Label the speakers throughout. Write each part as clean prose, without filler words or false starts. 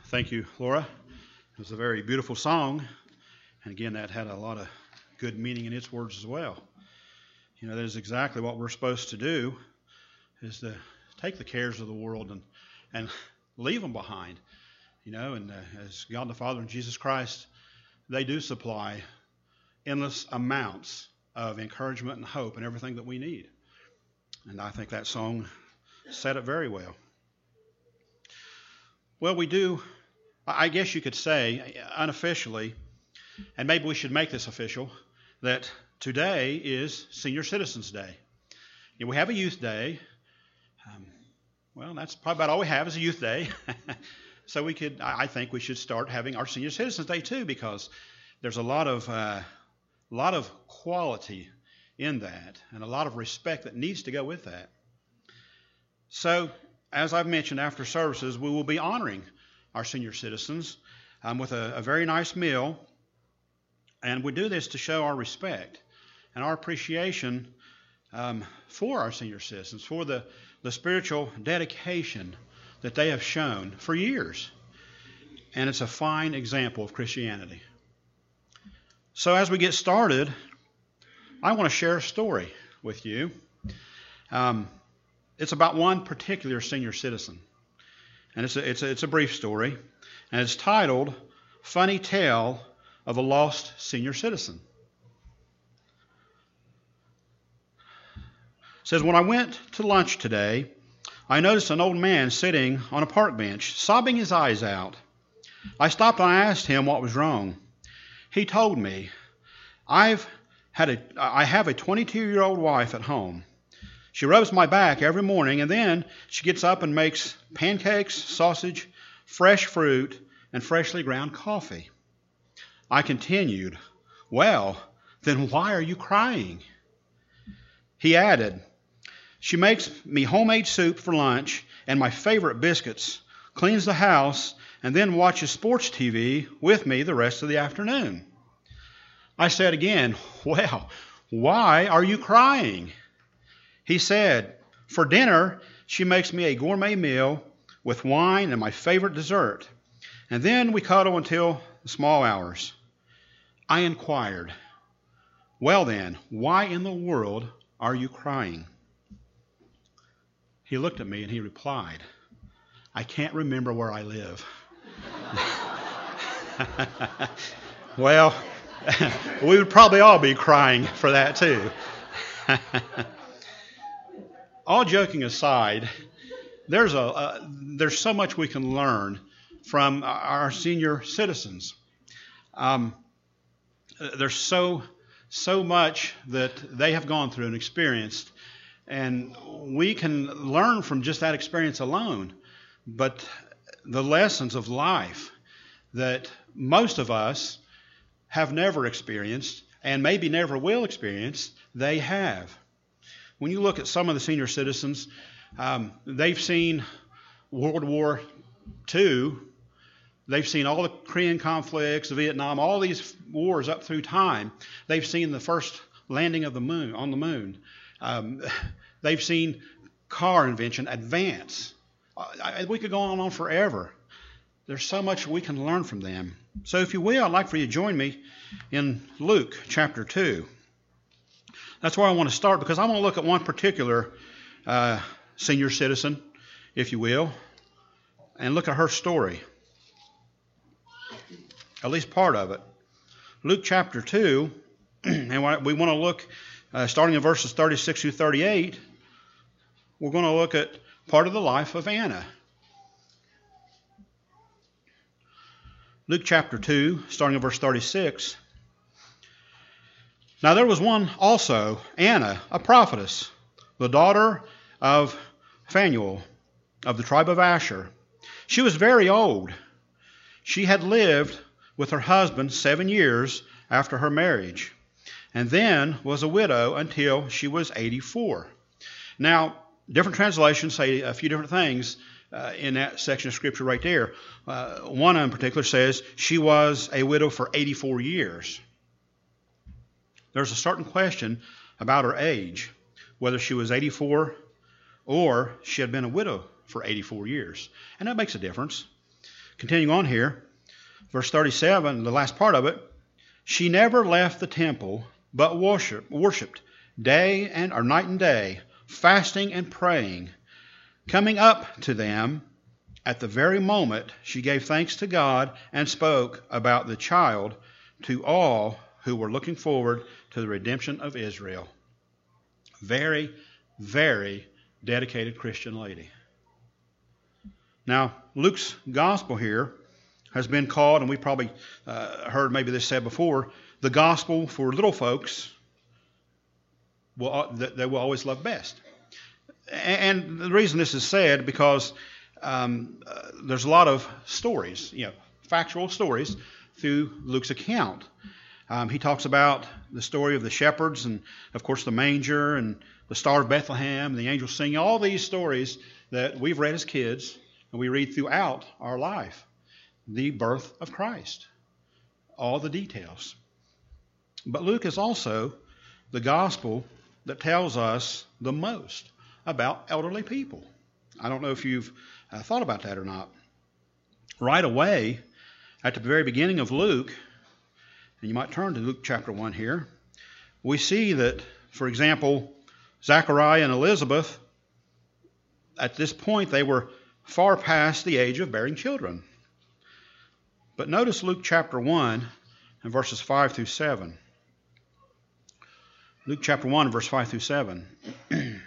Speaker 1: Thank you, Laura. It was a very beautiful song. And again, that had a lot of good meaning in its words as well. You know, that is exactly what we're supposed to do, is to take the cares of the world and leave them behind. You know, and as God the Father and Jesus Christ, they do supply endless amounts of encouragement and hope and everything that we need. And I think that song said it very well. Well, we do, I guess you could say, unofficially, and maybe we should make this official, that today is Senior Citizens Day. You know, we have a Youth Day. Well, that's probably about all we have is a Youth Day. So I think we should start having our Senior Citizens Day too, because there's a lot of quality in that and a lot of respect that needs to go with that. So, as I've mentioned, after services, we will be honoring our senior citizens with a very nice meal. And we do this to show our respect and our appreciation for our senior citizens, for the spiritual dedication that they have shown for years. And it's a fine example of Christianity. So as we get started, I want to share a story with you. It's about one particular senior citizen. And it's a brief story. And it's titled, Funny Tale of a Lost Senior Citizen. It says, when I went to lunch today, I noticed an old man sitting on a park bench, sobbing his eyes out. I stopped and I asked him what was wrong. He told me, I have a 22-year-old wife at home. She rubs my back every morning, and then she gets up and makes pancakes, sausage, fresh fruit, and freshly ground coffee. I continued, well, then why are you crying? He added, she makes me homemade soup for lunch and my favorite biscuits, cleans the house, and then watches sports TV with me the rest of the afternoon. I said again, well, why are you crying? He said, for dinner, she makes me a gourmet meal with wine and my favorite dessert. And then we cuddle until the small hours. I inquired, well then, why in the world are you crying? He looked at me and he replied, I can't remember where I live. Well, we would probably all be crying for that too. All joking aside, there's so much we can learn from our senior citizens. There's so much that they have gone through and experienced, and we can learn from just that experience alone. But the lessons of life that most of us have never experienced and maybe never will experience, they have. When you look at some of the senior citizens, they've seen World War II. They've seen all the Korean conflicts, Vietnam, all these wars up through time. They've seen the first landing of the moon on the moon. They've seen car invention advance. We could go on forever. There's so much we can learn from them. So if you will, I'd like for you to join me in Luke chapter 2. That's where I want to start, because I want to look at one particular senior citizen, if you will, and look at her story. At least part of it. Luke chapter 2, and we want to look, starting in verses 36 through 38, we're going to look at part of the life of Anna. Luke chapter 2, starting in verse 36. Now there was one also, Anna, a prophetess, the daughter of Phanuel, of the tribe of Asher. She was very old. She had lived with her husband 7 years after her marriage, and then was a widow until she was 84. Now, different translations say a few different things in that section of Scripture right there. One in particular says she was a widow for 84 years. There's a certain question about her age, whether she was 84 or she had been a widow for 84 years. And that makes a difference. Continuing on here, verse 37, the last part of it, she never left the temple, but worshipped night and day, fasting and praying. Coming up to them, at the very moment, she gave thanks to God and spoke about the child to all who were looking forward to the redemption of Israel. Very, very dedicated Christian lady. Now, Luke's gospel here has been called, and we probably heard maybe this said before, the gospel for little folks they will always love best. And the reason this is said because there's a lot of stories, factual stories through Luke's account. He talks about the story of the shepherds and, of course, the manger and the Star of Bethlehem and the angels singing, all these stories that we've read as kids and we read throughout our life. The birth of Christ, all the details. But Luke is also the gospel that tells us the most about elderly people. I don't know if you've thought about that or not. Right away, at the very beginning of Luke, and you might turn to Luke chapter 1 here, we see that, for example, Zachariah and Elizabeth, at this point, they were far past the age of bearing children. But notice Luke chapter 1 and verses 5 through 7. Luke chapter 1, verse 5 through 7. In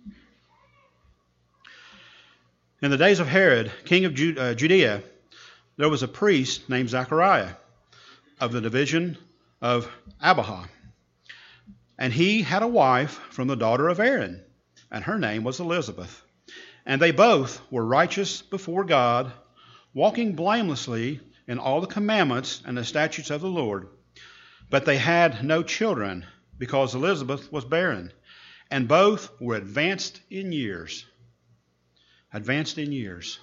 Speaker 1: the days of Herod, king of Judea, there was a priest named Zachariah of the division of Abijah. And he had a wife from the daughter of Aaron, and her name was Elizabeth. And they both were righteous before God, walking blamelessly in all the commandments and the statutes of the Lord. But they had no children, because Elizabeth was barren, and both were advanced in years. Advanced in years.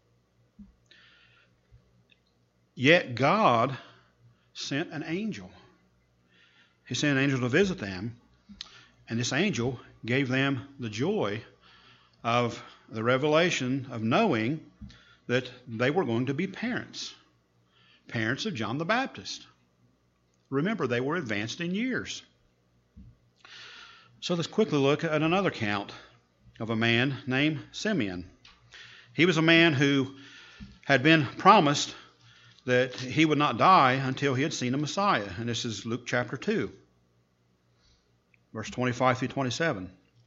Speaker 1: Yet God sent an angel. He sent an angel to visit them, and this angel gave them the joy of the revelation of knowing that they were going to be parents of John the Baptist. Remember, they were advanced in years. So let's quickly look at another account of a man named Simeon. He was a man who had been promised that he would not die until he had seen a Messiah. And this is Luke chapter 2, verse 25 through 27.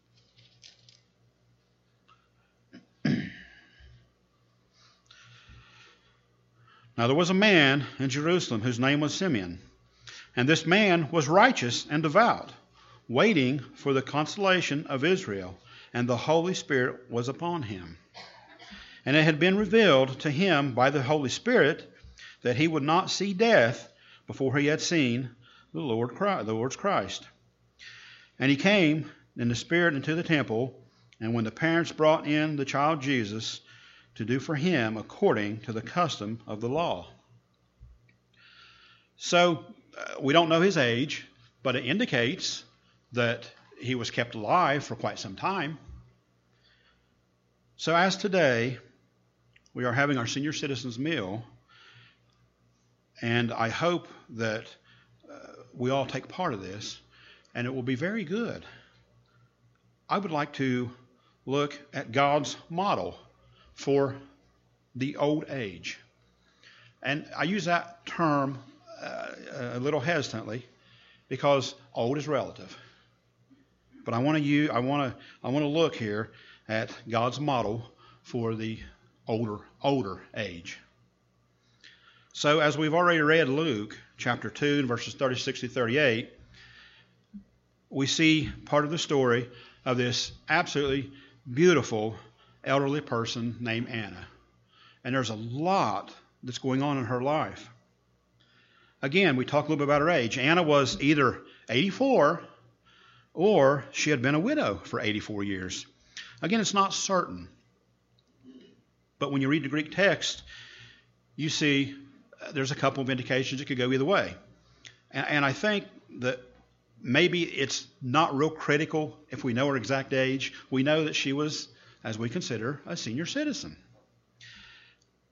Speaker 1: Now there was a man in Jerusalem whose name was Simeon, and this man was righteous and devout, waiting for the consolation of Israel, and the Holy Spirit was upon him. And it had been revealed to him by the Holy Spirit that he would not see death before he had seen the Lord's Christ. And he came in the Spirit into the temple, and when the parents brought in the child Jesus, to do for him according to the custom of the law. So, we don't know his age, but it indicates that he was kept alive for quite some time. So as today, we are having our senior citizens meal, and I hope that we all take part of this, and it will be very good. I would like to look at God's model for the old age. And I use that term a little hesitantly because old is relative. But I want to look here at God's model for the older age. So as we've already read Luke chapter 2 verses 36 to 38, we see part of the story of this absolutely beautiful elderly person named Anna. And there's a lot that's going on in her life. Again, we talk a little bit about her age. Anna was either 84 or she had been a widow for 84 years. Again, it's not certain. But when you read the Greek text, you see there's a couple of indications it could go either way. And I think that maybe it's not real critical if we know her exact age. We know that she was, as we consider, a senior citizen.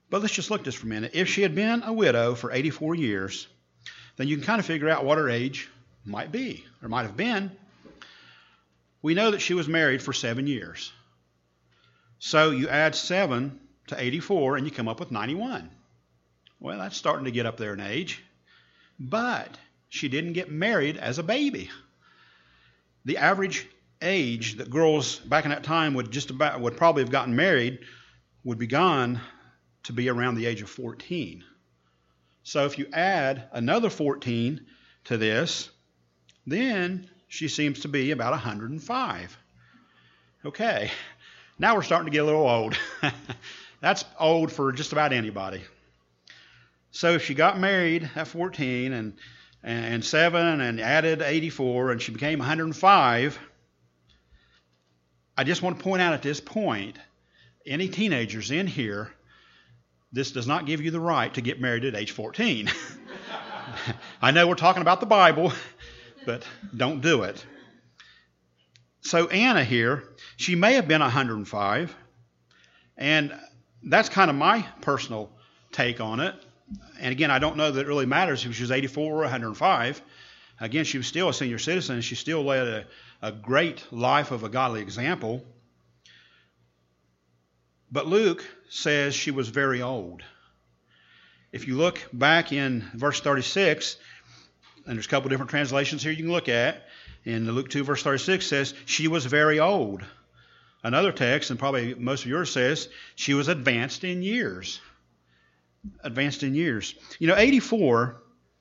Speaker 1: But let's just look at this for a minute. If she had been a widow for 84 years, then you can kind of figure out what her age might be, or might have been. We know that she was married for 7 years. So you add 7 to 84, and you come up with 91. Well, that's starting to get up there in age. But she didn't get married as a baby. The average age that girls back in that time would probably have gotten married would be gone to be around the age of 14. So if you add another 14 to this, then she seems to be about 105. Okay, now we're starting to get a little old. That's old for just about anybody. So if she got married at 14 and 7 and added 84 and she became 105, I just want to point out at this point, any teenagers in here, this does not give you the right to get married at age 14. I know we're talking about the Bible, but don't do it. So Anna here, she may have been 105, and that's kind of my personal take on it. And again, I don't know that it really matters if she was 84 or 105. Again, she was still a senior citizen, and she still led a great life of a godly example. But Luke says she was very old. If you look back in verse 36, and there's a couple different translations here you can look at. In Luke 2, verse 36 says, she was very old. Another text, and probably most of yours, says she was advanced in years. Advanced in years. 84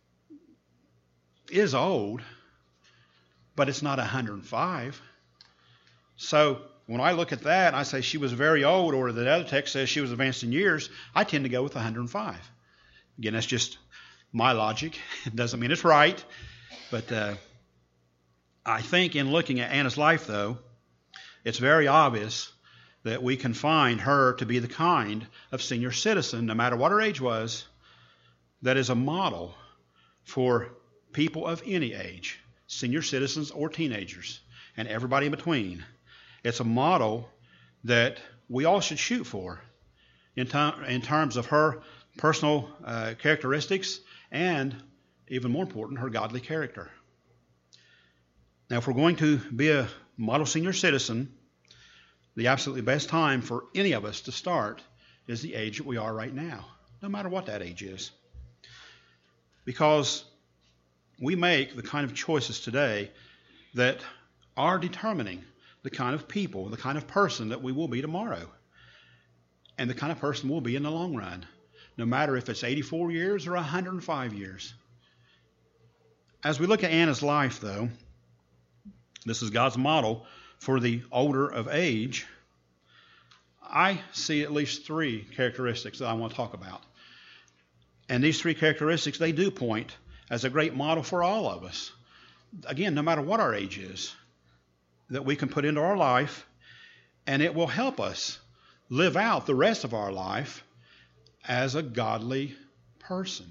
Speaker 1: is old, but it's not 105. So when I look at that and I say she was very old, or the other text says she was advanced in years, I tend to go with 105. Again, that's just my logic. It doesn't mean it's right. But I think in looking at Anna's life, though, it's very obvious that we can find her to be the kind of senior citizen, no matter what her age was, that is a model for people of any age, senior citizens or teenagers, and everybody in between. It's a model that we all should shoot for in terms of her personal characteristics and, even more important, her godly character. Now, if we're going to be a model senior citizen, the absolutely best time for any of us to start is the age that we are right now, no matter what that age is. Because we make the kind of choices today that are determining the kind of people, the kind of person that we will be tomorrow, and the kind of person we'll be in the long run, no matter if it's 84 years or 105 years. As we look at Anna's life, though, this is God's model for the older of age. I see at least 3 characteristics that I want to talk about. And these 3 characteristics, they do point as a great model for all of us. Again, no matter what our age is, that we can put into our life, and it will help us live out the rest of our life as a godly person.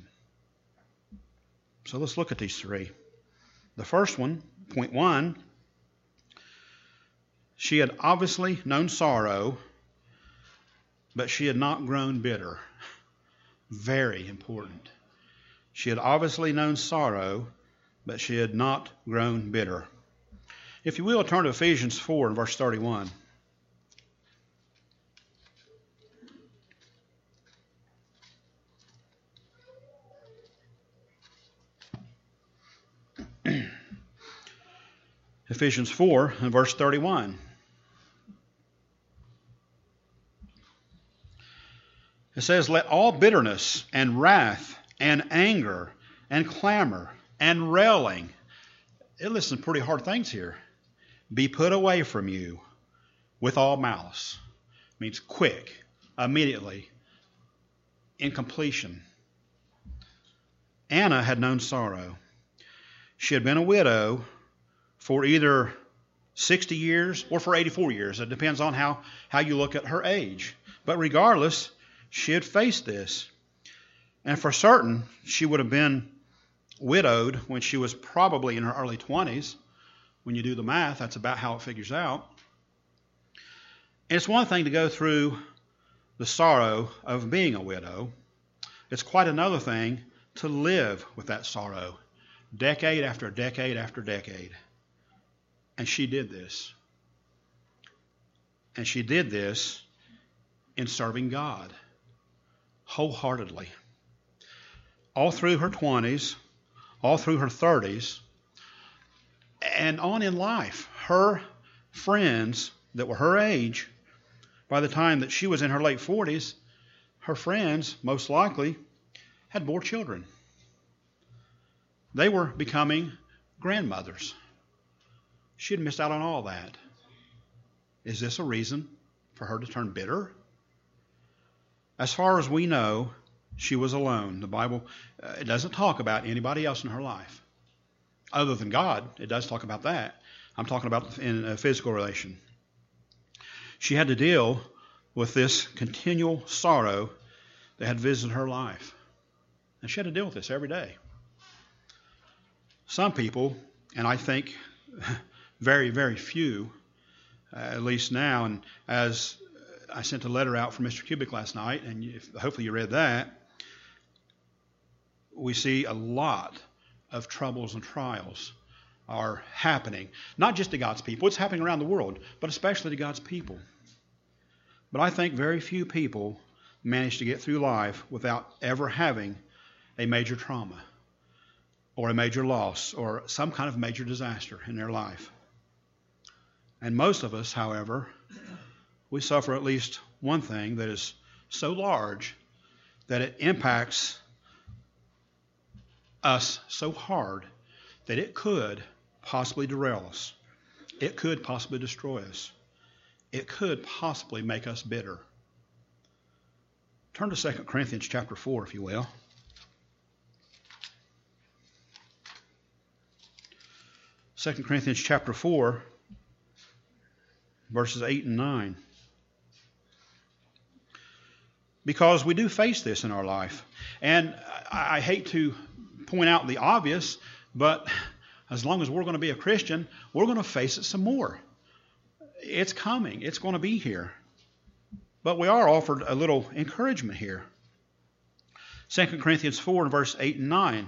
Speaker 1: So let's look at these 3. The first one, point 1, she had obviously known sorrow, but she had not grown bitter. Very important. She had obviously known sorrow, but she had not grown bitter. If you will, turn to Ephesians 4 and verse 31. Ephesians 4 and verse 31. It says, let all bitterness and wrath and anger and clamor and railing, it lists some pretty hard things here, be put away from you with all malice. It means quick, immediately, in completion. Anna had known sorrow. She had been a widow for either 60 years or for 84 years. It depends on how you look at her age. But regardless, she had faced this. And for certain, she would have been widowed when she was probably in her early 20s. When you do the math, that's about how it figures out. And it's one thing to go through the sorrow of being a widow. It's quite another thing to live with that sorrow, decade after decade after decade. And she did this. And she did this in serving God wholeheartedly. All through her 20s, all through her 30s, and on in life, her friends that were her age, by the time that she was in her late 40s, her friends, most likely, had more children. They were becoming grandmothers. She had missed out on all that. Is this a reason for her to turn bitter? As far as we know, she was alone. The Bible, it doesn't talk about anybody else in her life. Other than God, it does talk about that. I'm talking about in a physical relation. She had to deal with this continual sorrow that had visited her life. And she had to deal with this every day. Some people, and I think very, very few, at least now, and as I sent a letter out from Mr. Kubik last night, and hopefully you read that, we see a lot of troubles and trials are happening. Not just to God's people, it's happening around the world, but especially to God's people. But I think very few people manage to get through life without ever having a major trauma or a major loss or some kind of major disaster in their life. And most of us, however, we suffer at least one thing that is so large that it impacts us so hard that it could possibly derail us. It could possibly destroy us. It could possibly make us bitter. Turn to 2 Corinthians chapter 4, if you will. 2 Corinthians chapter 4, verses 8 and 9. Because we do face this in our life. And I hate to point out the obvious, but as long as we're going to be a Christian, we're going to face it some more. It's coming. It's going to be here. But we are offered a little encouragement here. 2 Corinthians 4 and verse 8 and 9.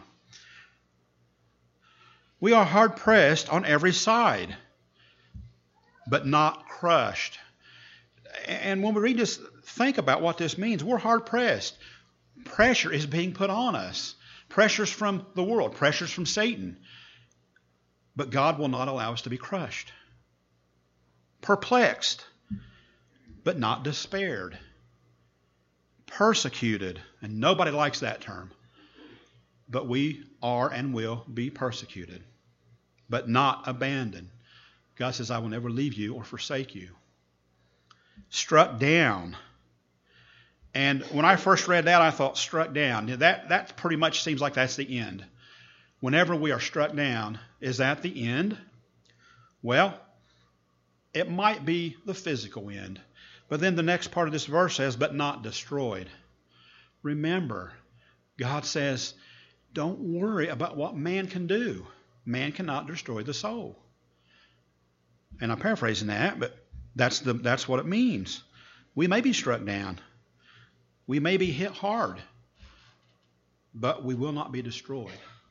Speaker 1: We are hard pressed on every side, but not crushed. And when we read this, think about what this means. We're hard pressed. Pressure is being put on us. Pressures from the world, pressures from Satan. But God will not allow us to be crushed. Perplexed, but not despaired. Persecuted, and nobody likes that term. But we are and will be persecuted, but not abandoned. God says, I will never leave you or forsake you. Struck down. And when I first read that, I thought, struck down. That pretty much seems like that's the end. Whenever we are struck down, is that the end? Well, it might be the physical end. But then the next part of this verse says, but not destroyed. Remember, God says, don't worry about what man can do. Man cannot destroy the soul. And I'm paraphrasing that, but that's what it means. We may be struck down. We may be hit hard, but we will not be destroyed.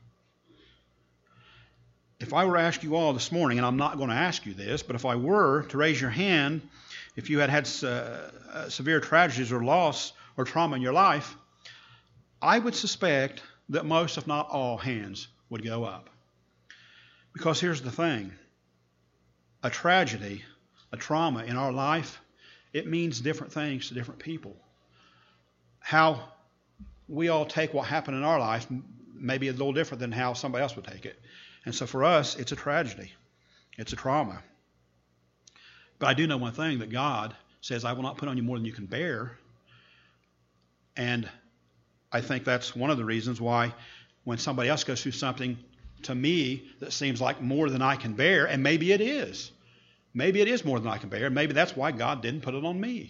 Speaker 1: If I were to ask you all this morning, and I'm not going to ask you this, but if I were to raise your hand, if you had severe tragedies or loss or trauma in your life, I would suspect that most, if not all, hands would go up. Because here's the thing. A tragedy, a trauma in our life, it means different things to different people. How we all take what happened in our life may be a little different than how somebody else would take it. And so for us, it's a tragedy. It's a trauma. But I do know one thing, that God says, I will not put on you more than you can bear. And I think that's one of the reasons why when somebody else goes through something to me that seems like more than I can bear, and maybe it is. Maybe it is more than I can bear. Maybe that's why God didn't put it on me.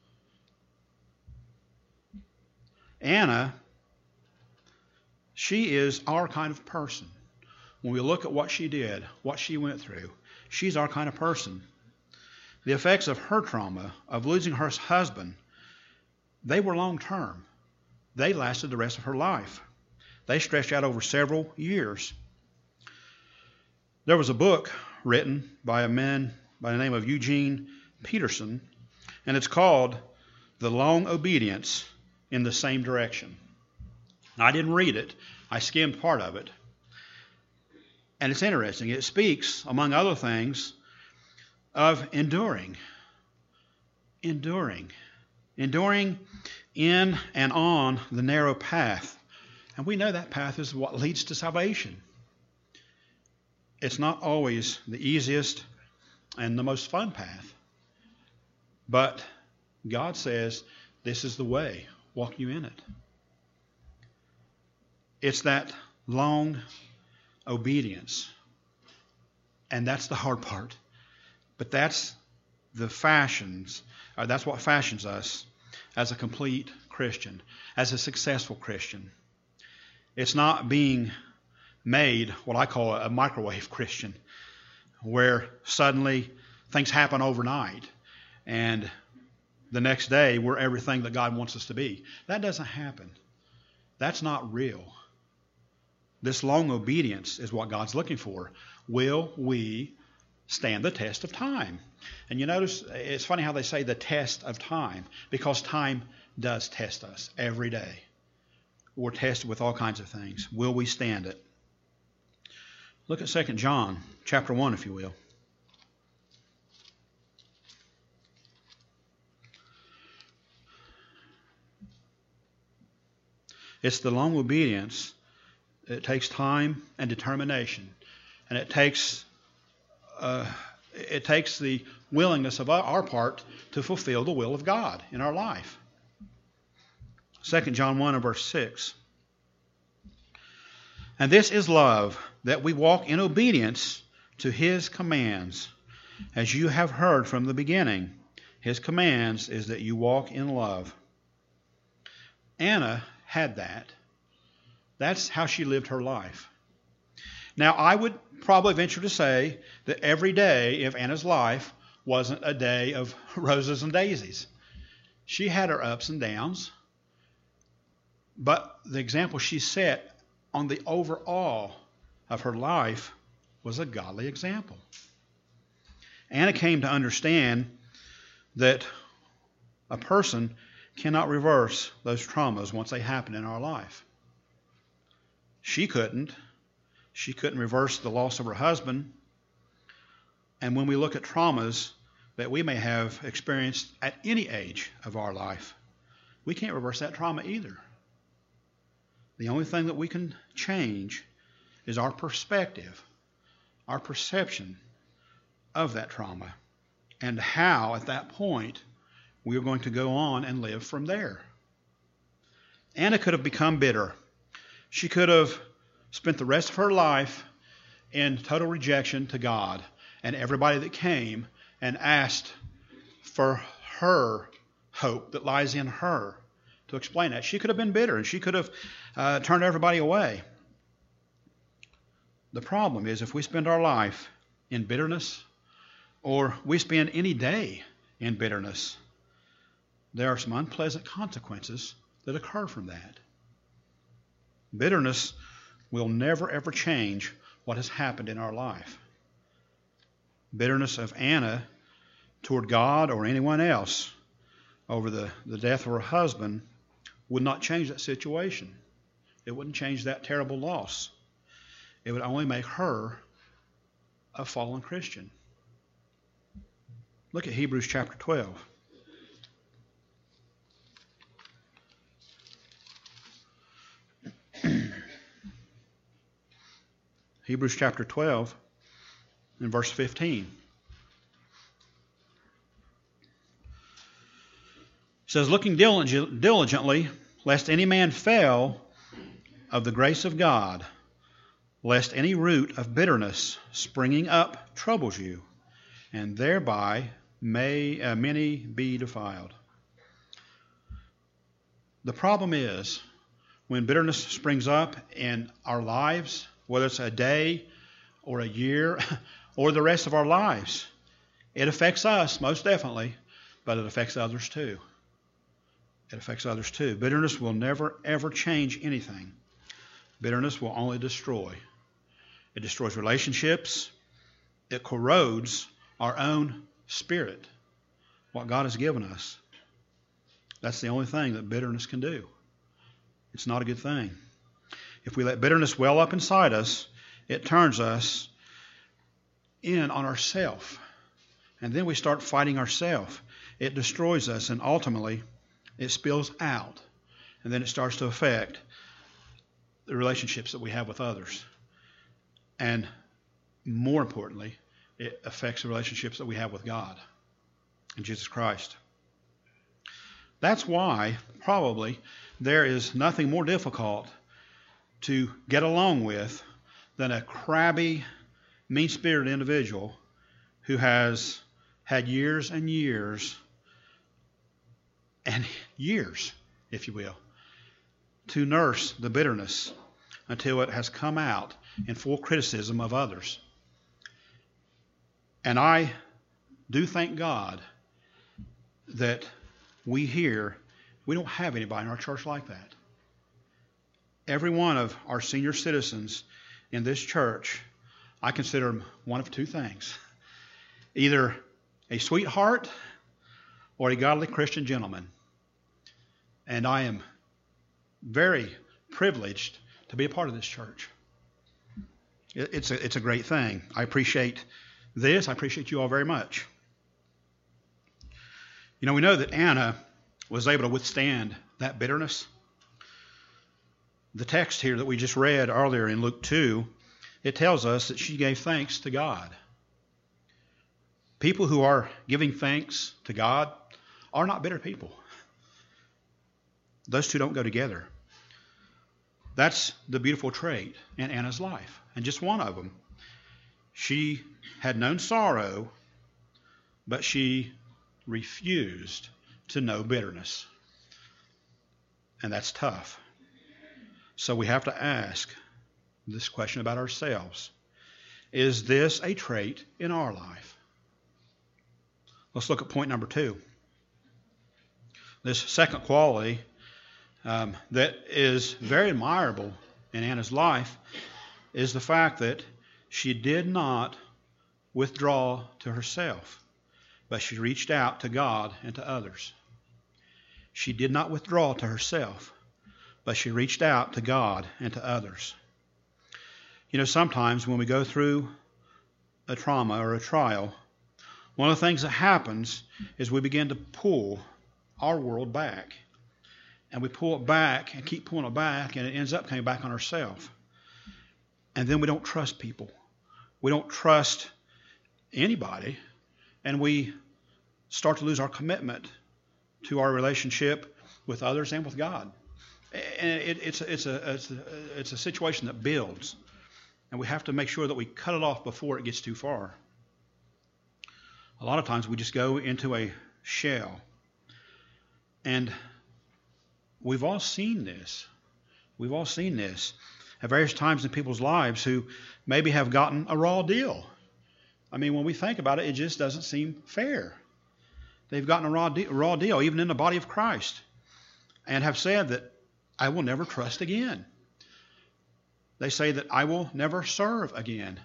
Speaker 1: Anna, she is our kind of person. When we look at what she did, what she went through, she's our kind of person. The effects of her trauma, of losing her husband, they were long term. They lasted the rest of her life. They stretched out over several years. There was a book written by a man by the name of Eugene Peterson, and it's called The Long Obedience in the Same Direction. I didn't read it. I skimmed part of it. And it's interesting. It speaks, among other things, of enduring. Enduring in and on the narrow path. And we know that path is what leads to salvation. It's not always the easiest and the most fun path. But God says, this is the way. Walk you in it. It's that long obedience. And that's the hard part. But that's the fashions. That's what fashions us as a complete Christian, as a successful Christian. It's not being made what I call a microwave Christian, where suddenly things happen overnight and the next day we're everything that God wants us to be. That doesn't happen. That's not real. This long obedience is what God's looking for. Will we stand the test of time? And you notice, it's funny how they say the test of time, because time does test us every day. We're tested with all kinds of things. Will we stand it? Look at 2 John chapter 1, if you will. It's the long obedience. It takes time and determination. And it takes the willingness of our part to fulfill the will of God in our life. 2 John 1 and verse 6. And this is love, that we walk in obedience to His commands. As you have heard from the beginning, His commands is that you walk in love. Anna had that. That's how she lived her life. Now, I would probably venture to say that every day of Anna's life wasn't a day of roses and daisies. She had her ups and downs, but the example she set on the overall of her life was a godly example. Anna came to understand that a person cannot reverse those traumas once they happen in our life. She couldn't. She couldn't reverse the loss of her husband. And when we look at traumas that we may have experienced at any age of our life, we can't reverse that trauma either. The only thing that we can change is our perspective, our perception of that trauma, and how at that point we are going to go on and live from there. Anna could have become bitter. She could have spent the rest of her life in total rejection to God and everybody that came and asked for her hope that lies in her to explain that. She could have been bitter and she could have turned everybody away. The problem is if we spend our life in bitterness, or we spend any day in bitterness, there are some unpleasant consequences that occur from that. Bitterness will never ever change what has happened in our life. Bitterness of Anna toward God or anyone else over the death of her husband would not change that situation. It wouldn't change that terrible loss. It would only make her a fallen Christian. Look at Hebrews chapter 12. Hebrews chapter 12 and verse 15. It says, looking diligently, lest any man fail of the grace of God, lest any root of bitterness springing up troubles you, and thereby may many be defiled. The problem is, when bitterness springs up in our lives, whether it's a day or a year or the rest of our lives, it affects us most definitely, but it affects others too. it affects others too. Bitterness will never, ever change anything. Bitterness will only destroy. It destroys relationships. It corrodes our own spirit, what God has given us. That's the only thing that bitterness can do. It's not a good thing. If we let bitterness well up inside us, it turns us in on ourself. And then we start fighting ourself. It destroys us, and ultimately it spills out. And then it starts to affect the relationships that we have with others. And more importantly, it affects the relationships that we have with God and Jesus Christ. That's why probably there is nothing more difficult to get along with than a crabby, mean-spirited individual who has had years and years and years, if you will, to nurse the bitterness until it has come out in full criticism of others. And I do thank God that we don't have anybody in our church like that. Every one of our senior citizens in this church, I consider them one of two things. Either a sweetheart or a godly Christian gentleman. And I am very privileged to be a part of this church. It's a great thing. I appreciate this. I appreciate you all very much. You know, we know that Anna was able to withstand that bitterness. The text here that we just read earlier in Luke 2, it tells us that she gave thanks to God. People who are giving thanks to God are not bitter people. Those two don't go together. That's the beautiful trait in Anna's life, and just one of them. She had known sorrow, but she refused to know bitterness. And that's tough. So we have to ask this question about ourselves. Is this a trait in our life? Let's look at point number 2. This second quality that is very admirable in Anna's life is the fact that she did not withdraw to herself, but she reached out to God and to others. She did not withdraw to herself, but she reached out to God and to others. You know, sometimes when we go through a trauma or a trial, one of the things that happens is we begin to pull our world back. And we pull it back and keep pulling it back, and it ends up coming back on ourselves. And then we don't trust people. We don't trust anybody, and we start to lose our commitment to our relationship with others and with God. And it's a situation that builds, and we have to make sure that we cut it off before it gets too far. A lot of times we just go into a shell, and we've all seen this. We've all seen this at various times in people's lives who maybe have gotten a raw deal. I mean, when we think about it, it just doesn't seem fair. They've gotten a raw deal, even in the body of Christ, and have said that I will never trust again. They say that I will never serve again.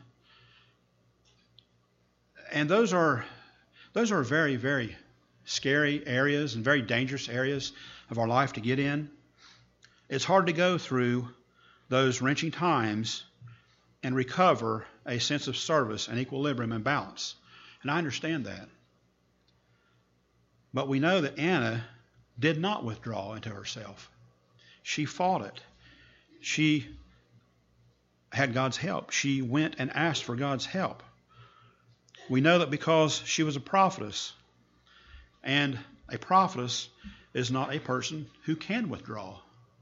Speaker 1: And those are very, very scary areas and very dangerous areas of our life to get in. It's hard to go through those wrenching times and recover a sense of service and equilibrium and balance. And I understand that. But we know that Anna did not withdraw into herself. She fought it. She had God's help. She went and asked for God's help. We know that because she was a prophetess, and a prophetess is not a person who can withdraw.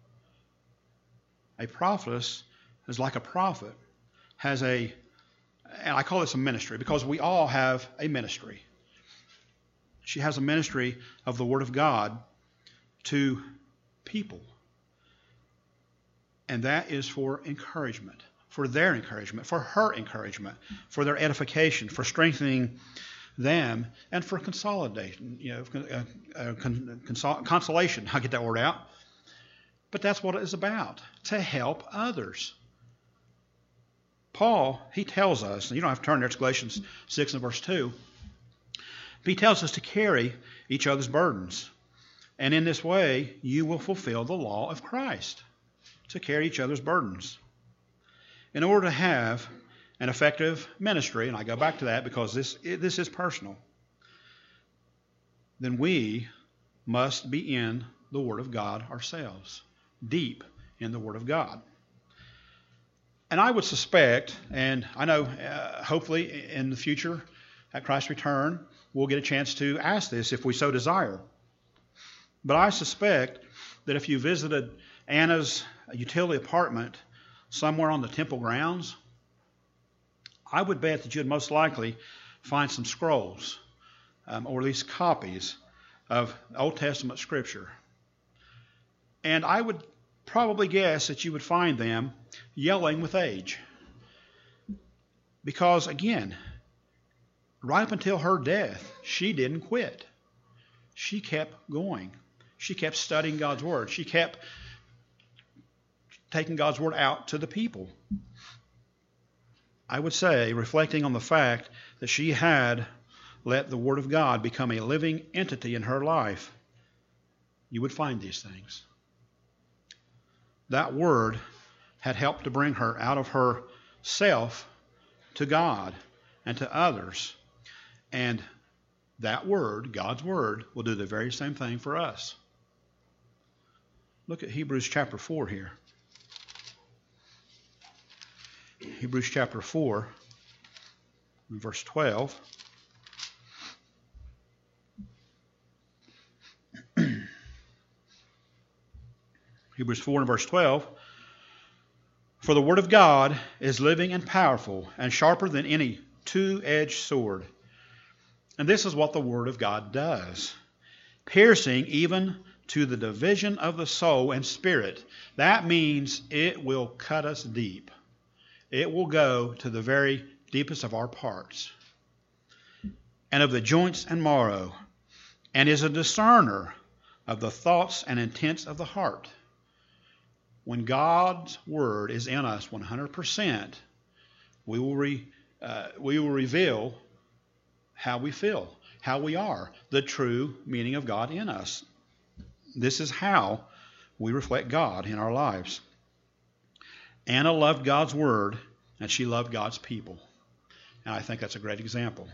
Speaker 1: A prophetess is like a prophet, has and I call this a ministry because we all have a ministry. She has a ministry of the Word of God to people. And that is for encouragement, for their encouragement, for her encouragement, for their edification, for strengthening them and for consolidation, consolation. I'll get that word out. But that's what it is about, to help others. Paul, he tells us, and you don't have to turn there, it's Galatians 6 and verse 2, but he tells us to carry each other's burdens. And in this way, you will fulfill the law of Christ, to carry each other's burdens. In order to have an effective ministry, and I go back to that because this is personal, then we must be in the Word of God ourselves, deep in the Word of God. And I would suspect, and I know hopefully in the future, at Christ's return, we'll get a chance to ask this if we so desire. But I suspect that if you visited Anna's utility apartment somewhere on the temple grounds, I would bet that you'd most likely find some scrolls, or at least copies of Old Testament Scripture. And I would probably guess that you would find them yelling with age. Because, again, right up until her death, she didn't quit. She kept going. She kept studying God's Word. She kept taking God's Word out to the people. I would say, reflecting on the fact that she had let the Word of God become a living entity in her life, you would find these things. That Word had helped to bring her out of herself to God and to others. And that Word, God's Word, will do the very same thing for us. Look at Hebrews chapter 4 here. Hebrews chapter 4, verse 12. Hebrews 4 and verse 12. For the Word of God is living and powerful and sharper than any two-edged sword. And this is what the Word of God does. Piercing even to the division of the soul and spirit. That means it will cut us deep. It will go to the very deepest of our parts. And of the joints and marrow. And is a discerner of the thoughts and intents of the heart. When God's Word is in us 100%, we will reveal how we feel, how we are, the true meaning of God in us. This is how we reflect God in our lives. Anna loved God's Word, and she loved God's people. And I think that's a great example.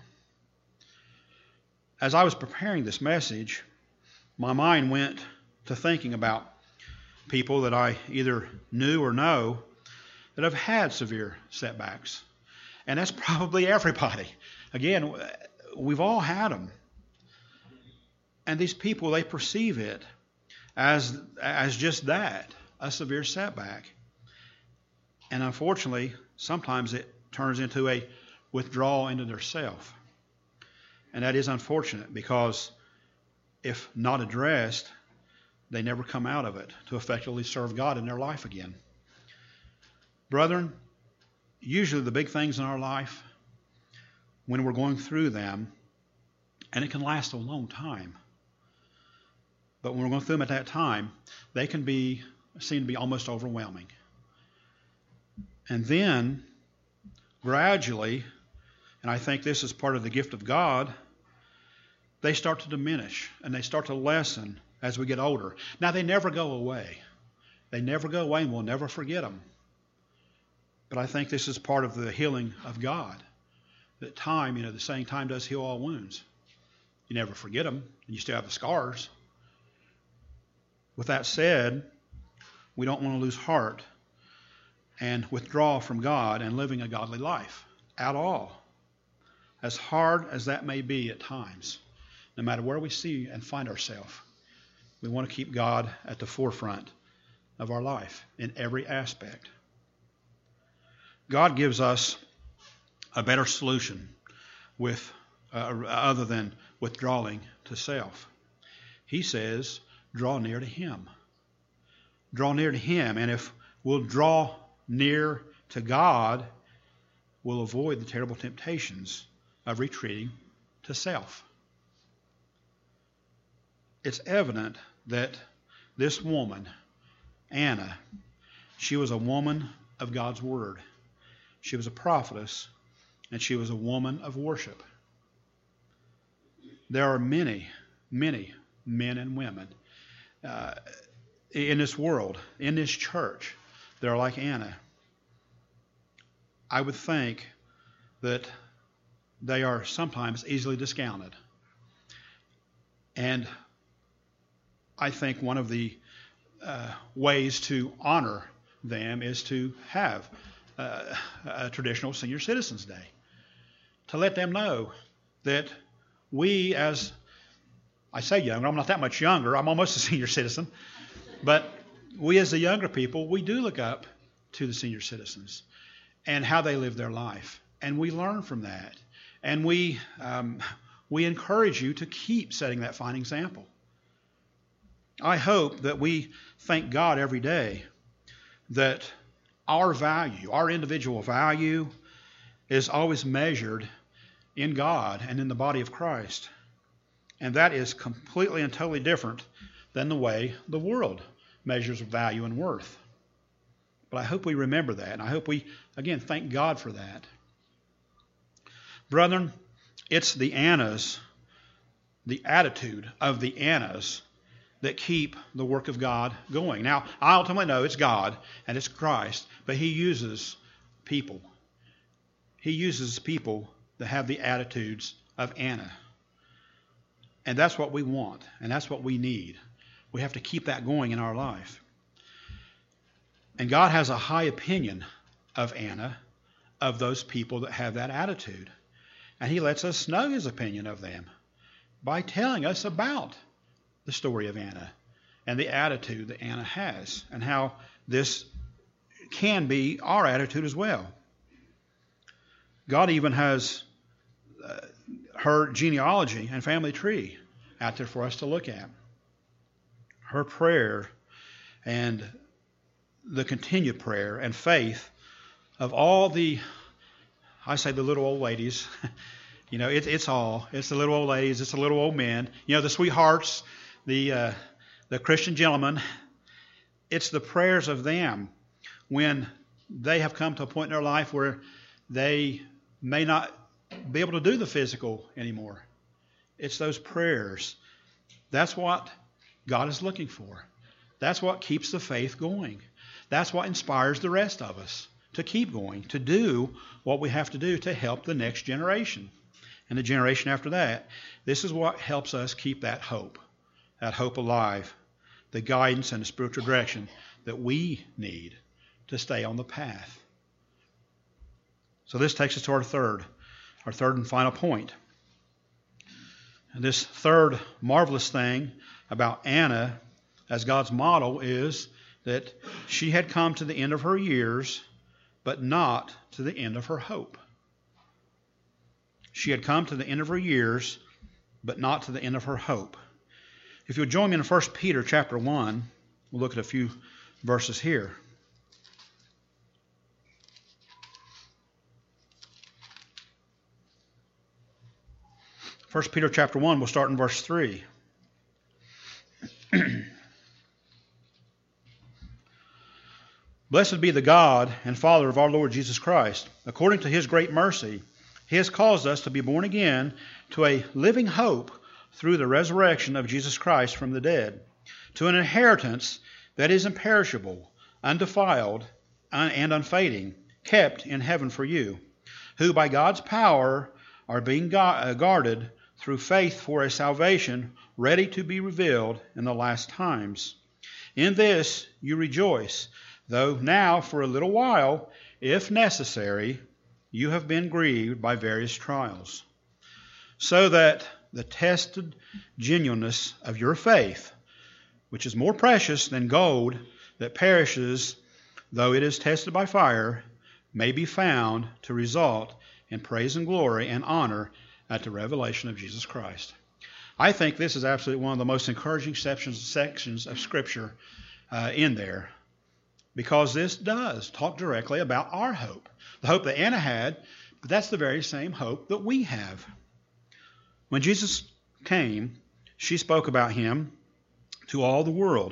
Speaker 1: As I was preparing this message, my mind went to thinking about people that I either knew or know that have had severe setbacks. And that's probably everybody. Again, we've all had them. And these people, they perceive it as just that, a severe setback. And unfortunately, sometimes it turns into a withdrawal into their self. And that is unfortunate because if not addressed, they never come out of it to effectively serve God in their life again. Brethren, usually the big things in our life, when we're going through them, and it can last a long time, but when we're going through them at that time, they can seem to be almost overwhelming. And then, gradually, and I think this is part of the gift of God, they start to diminish and they start to lessen as we get older. Now, they never go away. They never go away and we'll never forget them. But I think this is part of the healing of God. That time, the saying, time does heal all wounds. You never forget them, and you still have the scars. With that said, we don't want to lose heart and withdraw from God and living a godly life at all. As hard as that may be at times, no matter where we see and find ourselves, we want to keep God at the forefront of our life in every aspect. God gives us a better solution other than withdrawing to self. He says, draw near to Him. Draw near to Him. And if we'll draw near to God, we'll avoid the terrible temptations of retreating to self. It's evident that this woman, Anna, she was a woman of God's Word. She was a prophetess, and she was a woman of worship. There are many, many men and women in this world, in this church, that are like Anna. I would think that they are sometimes easily discounted. And I think one of the ways to honor them is to have a traditional Senior Citizens Day, to let them know that we, as I say younger, I'm not that much younger, I'm almost a senior citizen, but we as the younger people, we do look up to the senior citizens and how they live their life, and we learn from that, and we encourage you to keep setting that fine example. I hope that we thank God every day that our value, our individual value, is always measured in God and in the body of Christ. And that is completely and totally different than the way the world measures value and worth. But I hope we remember that, and I hope we, again, thank God for that. Brethren, it's the Annas, the attitude of the Annas, that keep the work of God going. Now, I ultimately know it's God and it's Christ, but He uses people. He uses people that have the attitudes of Anna. And that's what we want, and that's what we need. We have to keep that going in our life. And God has a high opinion of Anna, of those people that have that attitude. And He lets us know His opinion of them by telling us about the story of Anna and the attitude that Anna has, and how this can be our attitude as well. God even has her genealogy and family tree out there for us to look at. Her prayer and the continued prayer and faith of all the, I say the little old ladies, it's the little old ladies, it's the little old men, the sweethearts, the Christian gentlemen. It's the prayers of them when they have come to a point in their life where they may not be able to do the physical anymore. It's those prayers. That's what God is looking for. That's what keeps the faith going. That's what inspires the rest of us to keep going, to do what we have to do to help the next generation and the generation after that. This is what helps us keep that hope alive, the guidance and the spiritual direction that we need to stay on the path. So this takes us to our third and final point. And this third marvelous thing about Anna as God's model is that she had come to the end of her years, but not to the end of her hope. She had come to the end of her years, but not to the end of her hope. If you'll join me in 1 Peter chapter 1, we'll look at a few verses here. 1 Peter chapter 1, we'll start in verse 3. Blessed be the God and Father of our Lord Jesus Christ. According to His great mercy, He has caused us to be born again to a living hope through the resurrection of Jesus Christ from the dead, to an inheritance that is imperishable, undefiled, and unfading, kept in heaven for you, who by God's power are being guarded through faith for a salvation ready to be revealed in the last times. In this you rejoice, though now for a little while, if necessary, you have been grieved by various trials, so that the tested genuineness of your faith, which is more precious than gold that perishes, though it is tested by fire, may be found to result in praise and glory and honor at the revelation of Jesus Christ. I think this is absolutely one of the most encouraging sections of Scripture in there, because this does talk directly about our hope. The hope that Anna had, but that's the very same hope that we have. When Jesus came, she spoke about him to all the world,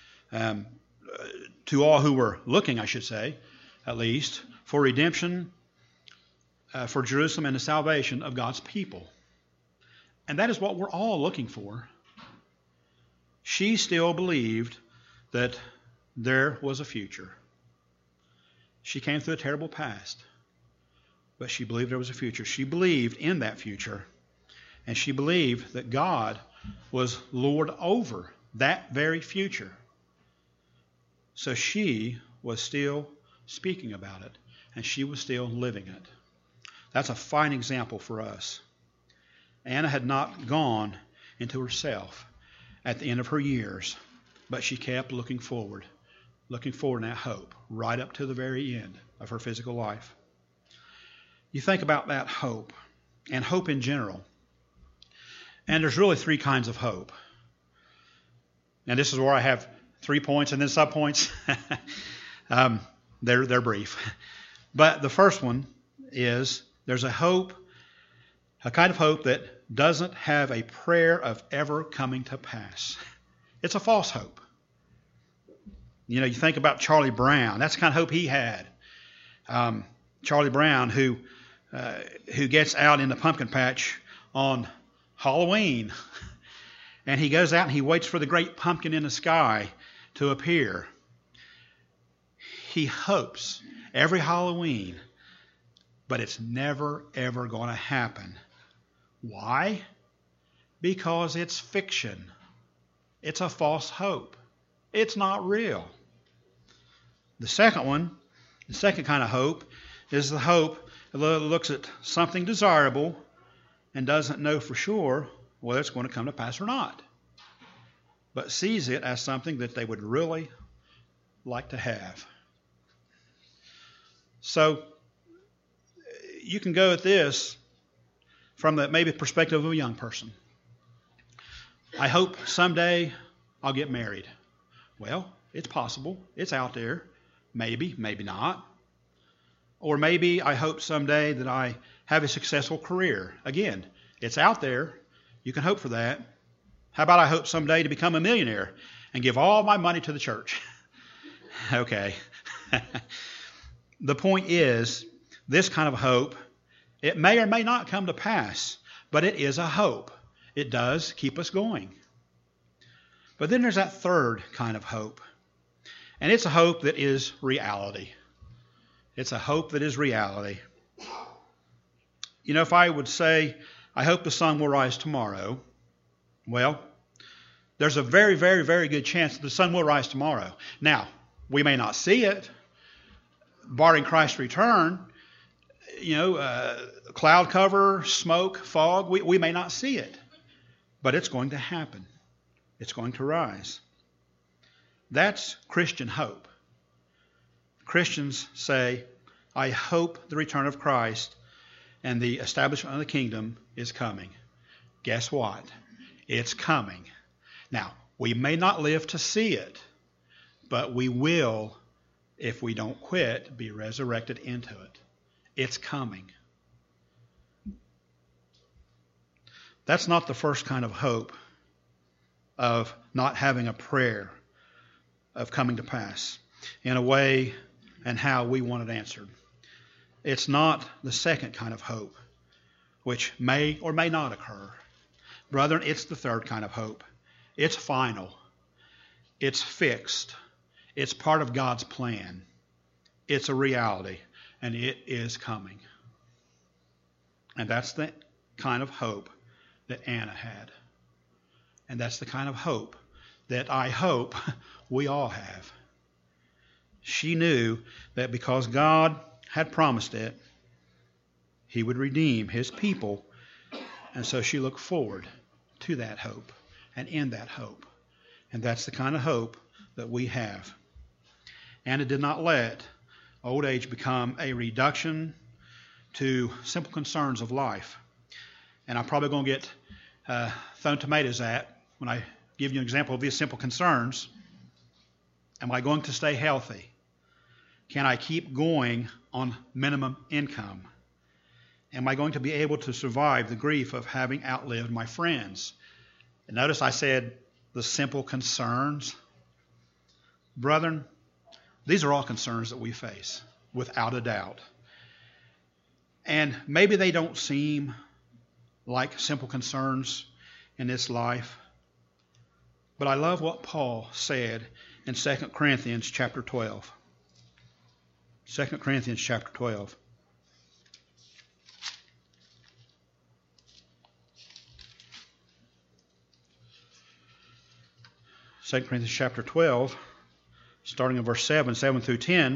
Speaker 1: to all who were looking, I should say, at least, for redemption, for Jerusalem and the salvation of God's people. And that is what we're all looking for. She still believed that there was a future. She came through a terrible past, but she believed there was a future. She believed in that future, and she believed that God was Lord over that very future. So she was still speaking about it, and she was still living it. That's a fine example for us. Anna had not gone into herself at the end of her years, but she kept looking forward in that hope, right up to the very end of her physical life. You think about that hope, and hope in general. And there's really three kinds of hope. And this is where I have 3 points and then subpoints. They're brief. But the first one is there's a kind of hope that doesn't have a prayer of ever coming to pass. It's a false hope. You know, you think about Charlie Brown. That's the kind of hope he had. Charlie Brown, who gets out in the pumpkin patch on Halloween, and he goes out and he waits for the great pumpkin in the sky to appear. He hopes every Halloween, but it's never, ever going to happen. Why? Because it's fiction. It's a false hope. It's not real. The second kind of hope, is the hope that looks at something desirable and doesn't know for sure whether it's going to come to pass or not, but sees it as something that they would really like to have. So you can go at this from the maybe perspective of a young person. I hope someday I'll get married. Well, it's possible. It's out there. Maybe, maybe not. Or maybe I hope someday that I have a successful career. Again, it's out there. You can hope for that. How about I hope someday to become a millionaire and give all my money to the church? Okay. The point is, this kind of hope, it may or may not come to pass, but it is a hope. It does keep us going. But then there's that third kind of hope, and it's a hope that is reality. It's a hope that is reality. You know, if I would say, I hope the sun will rise tomorrow, well, there's a very, very, very good chance that the sun will rise tomorrow. Now, we may not see it, barring Christ's return. You know, cloud cover, smoke, fog, we may not see it, but it's going to happen. It's going to rise. That's Christian hope. Christians say, I hope the return of Christ and the establishment of the kingdom is coming. Guess what? It's coming. Now, we may not live to see it, but we will, if we don't quit, be resurrected into it. It's coming. That's not the first kind of hope of not having a prayer of coming to pass in a way and how we want it answered. It's not the second kind of hope, which may or may not occur. Brethren, it's the third kind of hope. It's final. It's fixed. It's part of God's plan. It's a reality, and it is coming. And that's the kind of hope that Anna had. And that's the kind of hope that I hope we all have. She knew that because God had promised it, He would redeem His people. And so she looked forward to that hope and in that hope. And that's the kind of hope that we have. Anna did not let old age become a reduction to simple concerns of life. And I'm probably going to get thrown tomatoes at when I give you an example of these simple concerns. Am I going to stay healthy? Can I keep going on minimum income? am I going to be able to survive the grief of having outlived my friends? And notice I said the simple concerns. Brethren, these are all concerns that we face, without a doubt. And maybe they don't seem like simple concerns in this life. But I love what Paul said in 2 Corinthians chapter 12. 2 Corinthians chapter 12. 2 Corinthians chapter 12, starting in verse 7 through 10.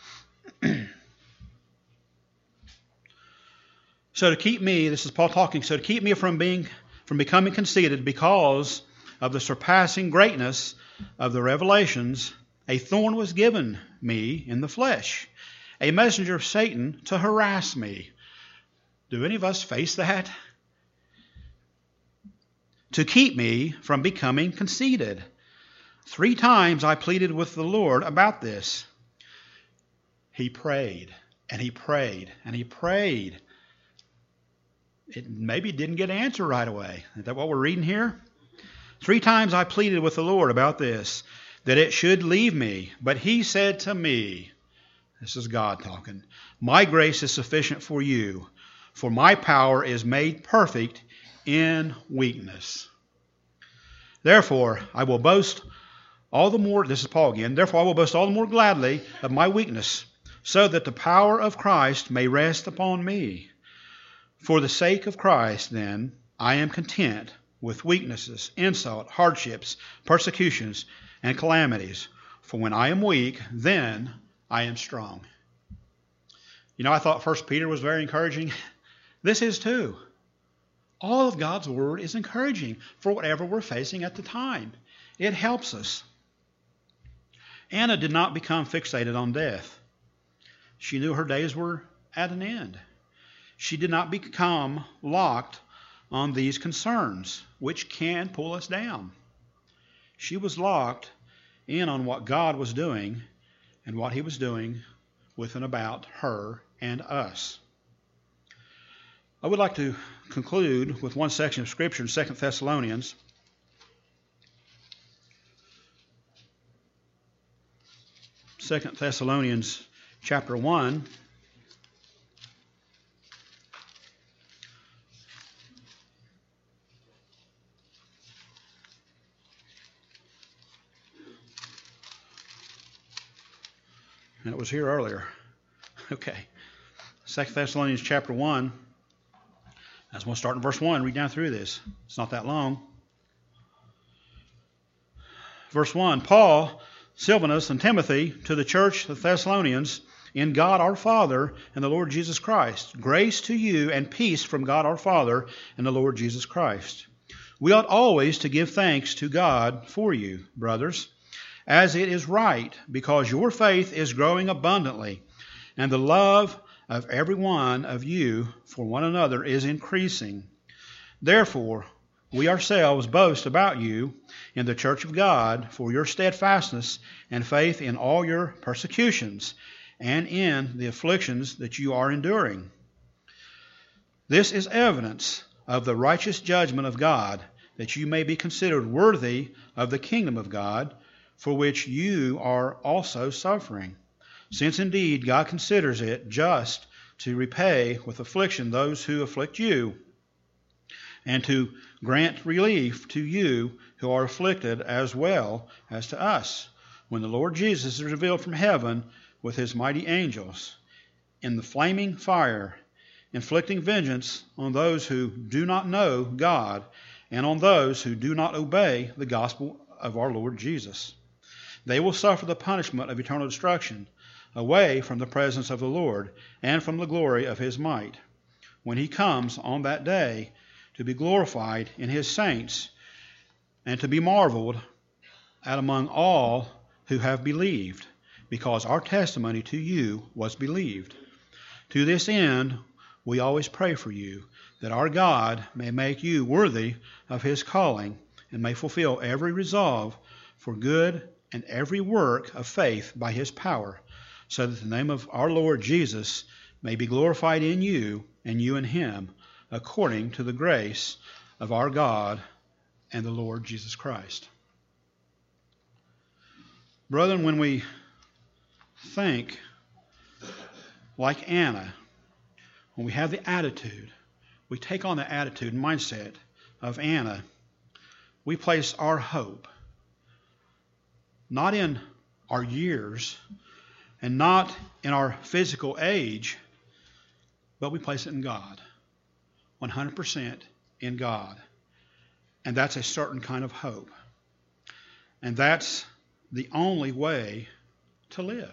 Speaker 1: So to keep me, this is Paul talking, so to keep me from becoming conceited because of the surpassing greatness of the revelations, a thorn was given me in the flesh, a messenger of Satan to harass me. Do any of us face that? To keep me from becoming conceited. 3 times I pleaded with the Lord about this. He prayed, and he prayed, and he prayed. It maybe didn't get an answer right away. Is that what we're reading here? 3 times I pleaded with the Lord about this, that it should leave me. But he said to me, this is God talking, my grace is sufficient for you, for my power is made perfect in weakness. Therefore, I will boast all the more, this is Paul again, therefore I will boast all the more gladly of my weakness, so that the power of Christ may rest upon me. For the sake of Christ, then, I am content with weaknesses, insult, hardships, persecutions, and calamities. For when I am weak, then I am strong. You know, I thought 1 Peter was very encouraging. This is too. All of God's Word is encouraging for whatever we're facing at the time. It helps us. Anna did not become fixated on death. She knew her days were at an end. She did not become locked on these concerns, which can pull us down. She was locked in on what God was doing and what He was doing with and about her and us. I would like to conclude with one section of Scripture in 2 Thessalonians. 2 Thessalonians chapter 1. And it was here earlier. Okay. 2 Thessalonians chapter 1. I just want to start in verse 1, read down through this. It's not that long. Verse 1, Paul, Silvanus, and Timothy, to the church of the Thessalonians, in God our Father and the Lord Jesus Christ. Grace to you and peace from God our Father and the Lord Jesus Christ. We ought always to give thanks to God for you, brothers, as it is right, because your faith is growing abundantly, and the love of every one of you for one another is increasing. Therefore, we ourselves boast about you in the church of God for your steadfastness and faith in all your persecutions and in the afflictions that you are enduring. This is evidence of the righteous judgment of God, that you may be considered worthy of the kingdom of God, for which you are also suffering. Since indeed God considers it just to repay with affliction those who afflict you, and to grant relief to you who are afflicted as well as to us, when the Lord Jesus is revealed from heaven with his mighty angels, in the flaming fire, inflicting vengeance on those who do not know God, and on those who do not obey the gospel of our Lord Jesus. They will suffer the punishment of eternal destruction, away from the presence of the Lord, and from the glory of his might, when he comes on that day to be glorified in his saints, and to be marveled at among all who have believed, because our testimony to you was believed. To this end, we always pray for you, that our God may make you worthy of his calling, and may fulfill every resolve for good and every work of faith by his power, so that the name of our Lord Jesus may be glorified in you and you in him, according to the grace of our God and the Lord Jesus Christ. Brethren, when we think like Anna, when we have the attitude, we take on the attitude and mindset of Anna, we place our hope not in our years and not in our physical age, but we place it in God, 100% in God. And that's a certain kind of hope. And that's the only way to live.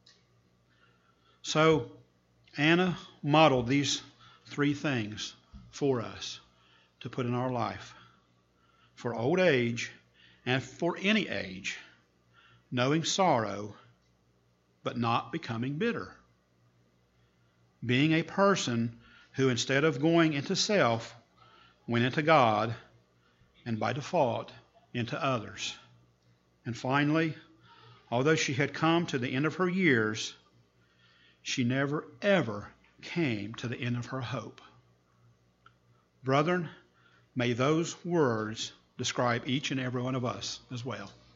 Speaker 1: So Anna modeled these 3 things for us to put in our life. For old age and for any age, knowing sorrow, but not becoming bitter. Being a person who, instead of going into self, went into God, and by default, into others. And finally, although she had come to the end of her years, she never, ever came to the end of her hope. Brethren, may those words describe each and every one of us as well.